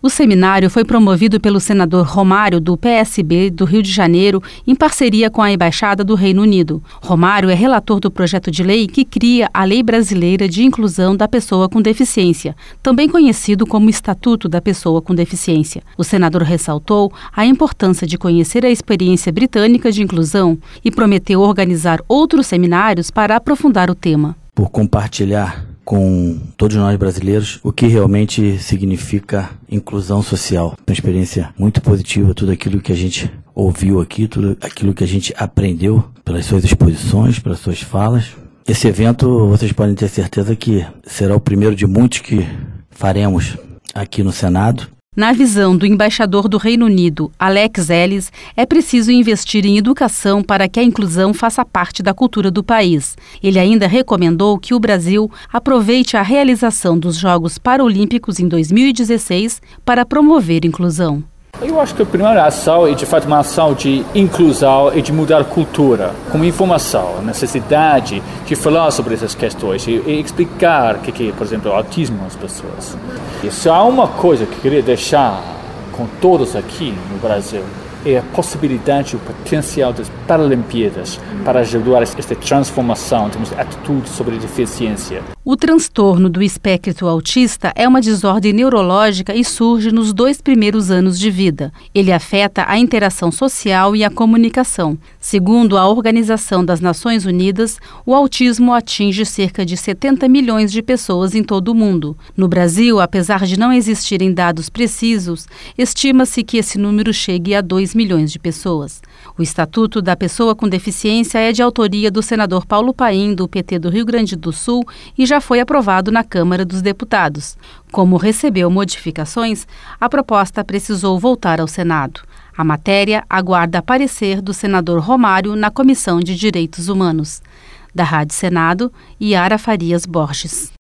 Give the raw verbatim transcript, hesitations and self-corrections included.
O seminário foi promovido pelo senador Romário, do P S B do Rio de Janeiro, em parceria com a Embaixada do Reino Unido. Romário é relator do projeto de lei que cria a Lei Brasileira de Inclusão da Pessoa com Deficiência, também conhecido como Estatuto da Pessoa com Deficiência. O senador ressaltou a importância de conhecer a experiência britânica de inclusão e prometeu organizar outros seminários para aprofundar o tema. Por compartilhar com todos nós brasileiros o que realmente significa inclusão social. Uma experiência muito positiva, tudo aquilo que a gente ouviu aqui, tudo aquilo que a gente aprendeu pelas suas exposições, pelas suas falas. Esse evento, vocês podem ter certeza que será o primeiro de muitos que faremos aqui no Senado. Na visão do embaixador do Reino Unido, Alex Ellis, é preciso investir em educação para que a inclusão faça parte da cultura do país. Ele ainda recomendou que o Brasil aproveite a realização dos Jogos Paralímpicos em dois mil e dezesseis para promover inclusão. Eu acho que a primeira ação é, de fato, uma ação de inclusão e de mudar a cultura, com informação, a necessidade de falar sobre essas questões e, e explicar o que é, por exemplo, o autismo às pessoas. E se há uma coisa que eu queria deixar com todos aqui no Brasil, é a possibilidade e o potencial das Paralimpíadas para ajudar esta transformação em termos de atitude sobre a deficiência. O transtorno do espectro autista é uma desordem neurológica e surge nos dois primeiros anos de vida. Ele afeta a interação social e a comunicação. Segundo a Organização das Nações Unidas, o autismo atinge cerca de setenta milhões de pessoas em todo o mundo. No Brasil, apesar de não existirem dados precisos, estima-se que esse número chegue a dois milhões de pessoas. O Estatuto da Pessoa com Deficiência é de autoria do senador Paulo Paim, do P T do Rio Grande do Sul, e já foi aprovado na Câmara dos Deputados. Como recebeu modificações, a proposta precisou voltar ao Senado. A matéria aguarda parecer do senador Romário na Comissão de Direitos Humanos. Da Rádio Senado, Yara Farias Borges.